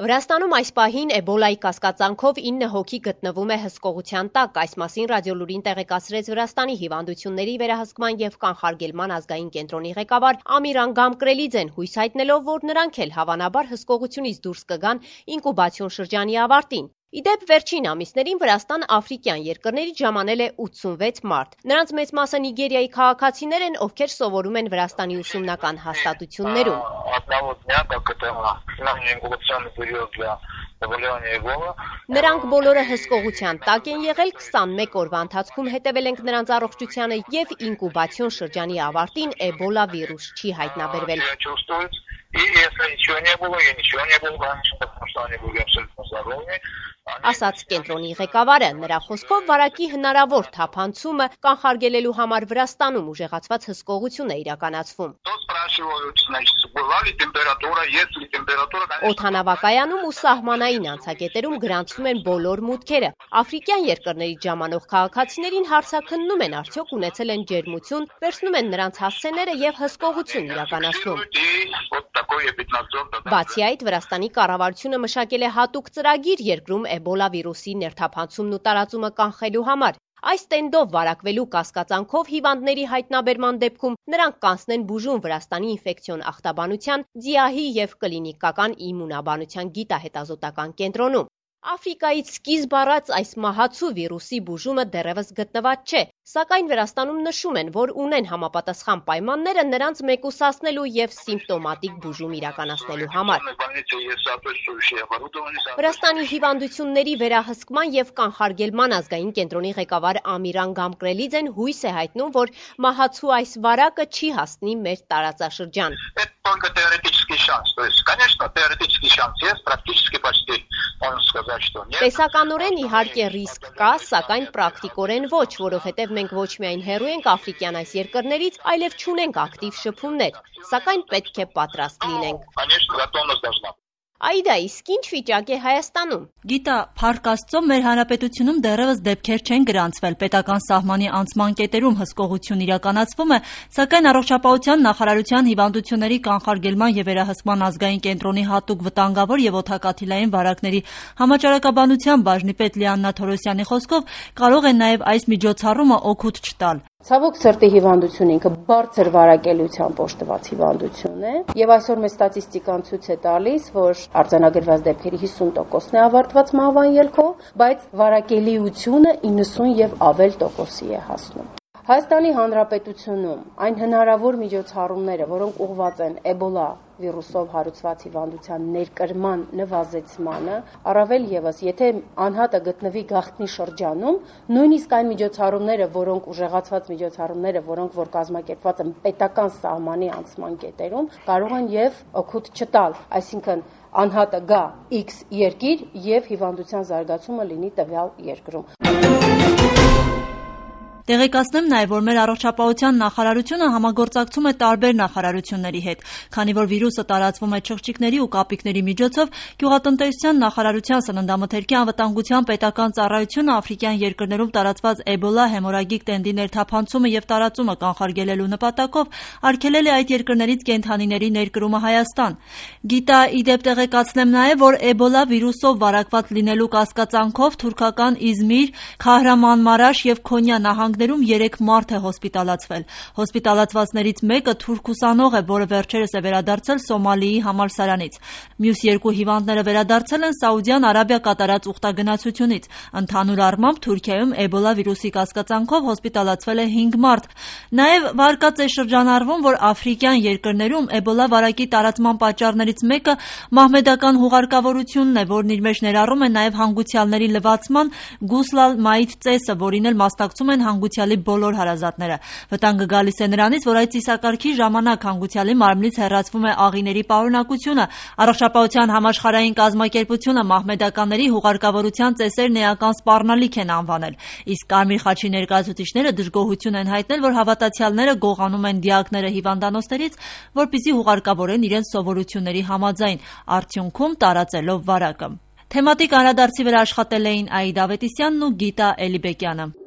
Վրաստանում այս պահին էբոլայի կասկածանքով 9 հոգի գտնվում է հսկողության տակ, այս մասին ռադիոլուրին տեղեկացրեց Վրաստանի հիվանդությունների վերահսկման և կանխարգելման ազգային կենտրոնի ղեկավար Ամիրան Գամկրելիձեն, հույս հայտնելով, որ նրանք էլ հավանաբար հսկողությունից դուրս կգան ինկուբացիոն շրջանի ավարտին։ Իդեպ վերջին ամիսներին Վրաստան աֆրիկյան երկրներից ժամանել է 86 մարդ։ Նրանց մեծ մասը Նիգերիայի քաղաքացիներ են, ովքեր սովորում են Վրաստանի ուսումնական հաստատություններում։ Նրանք բոլորը հսկողության տակ են եղել, 21 օրվա ընթացքում հետևել ենք նրանց առողջությանը և ինկուբացիոն շրջանի ավարտին էբոլա վիրուս չի հայտնաբերվել։ Ասաց կենտրոնի ղեկավարը, նրա խոսքով վարակի հնարավոր թափանցումը կանխարգելելու համար Վրաստանում ուժեղացված հսկողություն է իրականացվում։ Օդանավակայանում ու սահմանային անցակետերում գրանցվում են բոլոր մուտքերը։ Աֆրիկյան երկրներից ժամանող քաղաքացիներին հարցաքննում են, արդյոք ունեցել են ջերմություն, վերցնում են նրանց հասցեները և հսկողություն իրականացնում։ Բացի այդ, Վրաստանի կառավարությունը մշակել է հատուկ ծրագիր երկրում էբոլա վիրուսի ներթափանցումն ու տարածումը կանխելու համար։ Այս տենդով վարակվելու կասկածանքով հիվանդների հայտնաբերման դեպքում նրանք կանցնեն բուժում Վրաստանի ինֆեկցիոն ախտաբանության, ՁԻԱՀ-ի և կլինիկական իմունաբանության գիտահետազոտական կենտրոնում։ Աֆրիկայից սկիզբ առած այս մահացու վիրուսի բուժումը դեռևս գտնված չէ, սակայն Վրաստանում նշում են, որ ունեն համապատասխան պայմանները նրանց մեկուսացնելու և սիմպտոմատիկ բուժում իրականացնելու համար։ Վրաստանի հիվանդությունների վերահսկման և կանխարգելման ազգային կենտրոնի ղեկավար Ամիրան Գամկրելիձեն հույս է հայտնում, որ մահացու այս վարակը չի հասնի մեր տարածաշրջան։ Տեսականորեն իհարկե ռիսկ կա, սակայն պրակտիկորեն ոչ, որովհետև մենք ոչ միայն հեռու ենք աֆրիկյան այս երկրներից, այլև չունենք ակտիվ շփումներ, սակայն պետք է պատրաստ լինենք։ Այդա, իսկ ինչ վիճակ է Հայաստանում։ Գիտա, փառք Աստծո, մեր հանրապետությունում դեռևս դեպքեր չեն գրանցվել, պետական սահմանի անցման կետերում հսկողություն իրականացվում է, սակայն առողջապահության նախարարության հիվանդությունների կանխարգելման և վերահսկման ազգային կենտրոնի հատուկ վտանգավոր և օդակաթիլային վարակների համաճարակաբանության բաժնի պետ Լիաննա Թորոսյանի խոսքով կարող է նաև այս միջոցառումը օգուտ չտալ։ Ցավոք սրտի հիվանդությունը ինքը բարձր վարակելությամբ օժտված հիվանդություն է եւ այսօր մեծ ստատիստիկան ցույց է տալիս, որ արձանագրված դեպքերի 50%-ն է ավարտված մահվան ելքով, բայց վարակելիությունը 90 եւ ավել տոկոսի է հասնում։ Հայաստանի Հանրապետությունում այն հնարավոր միջոցառումները, որոնք ուղղված են էբոլա վիրուսով հարուցված հիվանդության ներկրման նվազեցմանը, առավել եւս, եթե անհատը գտնվի գաղտնի շրջանում, նույնիսկ այն միջոցառումները, որոնք ուժեղացված միջոցառումները, որոնք որ կազմակերպված են պետական սահմանի անցման կետերում, կարող են եւ օգուտ չտալ, այսինքն անհատը գա X երկիր եւ հիվանդության զարգացումը լինի տվյալ երկրում։ Տեղեկացնեմ նաև, որ մեր առողջապահության նախարարությունը համագործակցում է տարբեր նախարարությունների հետ, քանի որ վիրուսը տարածվում է չղջիկների ու կապիկների միջոցով, գյուղատնտեսության նախարարության սննդամթերքի անվտանգության պետական ծառայությունը աֆրիկյան երկրներում տարածված էբոլա հեմորագիկ տենդի ներթափանցումը և տարածումը կանխարգելելու նպատակով արգելել է այդ երկրներից կենդանիների ներկրումը Հայաստան։ Գիտա, իդեպ տեղեկացնեմ նաև, որ էբոլա վիրուսով վարակված լինելու կասկածանքով թուրքական Իզմիր, Քահրամանմարաշ և Քոնյա նահանգ 3 մարդ է հոսպիտալացվել։ Հոսպիտալացվածներից մեկը թուրք ուսանող է, որը վերջերս է վերադարձել Սոմալիի համալսարանից։ Մյուս 2 հիվանդները վերադարձել են Սաուդյան Արաբիա կատարած ուխտագնացությունից։ Ընդհանուր առմամբ Թուրքիայում էբոլա վիրուսի կասկածանքով հոսպիտալացվել է 5 մարդ։ Նաև վարկած է շրջանառվում, որ աֆրիկյան երկրներում էբոլա վարակի տարածման պատճառներից մեկը մահմեդական հուղարկավորությունն է, որն իր մեջ ներառում է նաև հանգուցյալների լվացման գուսլալ մայիթ ծեսը, որին էլ մասնակցում են հանգուցյալի բոլոր հարազատները։ Վտանգը գալիս է նրանից, որ այդ ծիսակարգի ժամանակ հանգուցյալի մարմնից հեռացվում է աղիների պարունակությունը։ Առողջապահության համաշխարհային կազմակերպությունը մահմեդականների հուղարկավորության ծեսերն էական սպառնալիք են անվանել։ Իսկ Կարմիր խաչի ներկայացուցիչները դժգոհություն են հայտնել, որ հավատացյալները գողանում են դիակները հիվանդանոցներից, որպեսզի հուղարկավորեն իրենց սովորությունների համաձայն, արդյունքում տարածելով վարակը։ Թեմատիկ անդրադարձի վրա աշխատել էին Աիդա Ավետիսյանն ու Գիտա Էլիբեկյանը։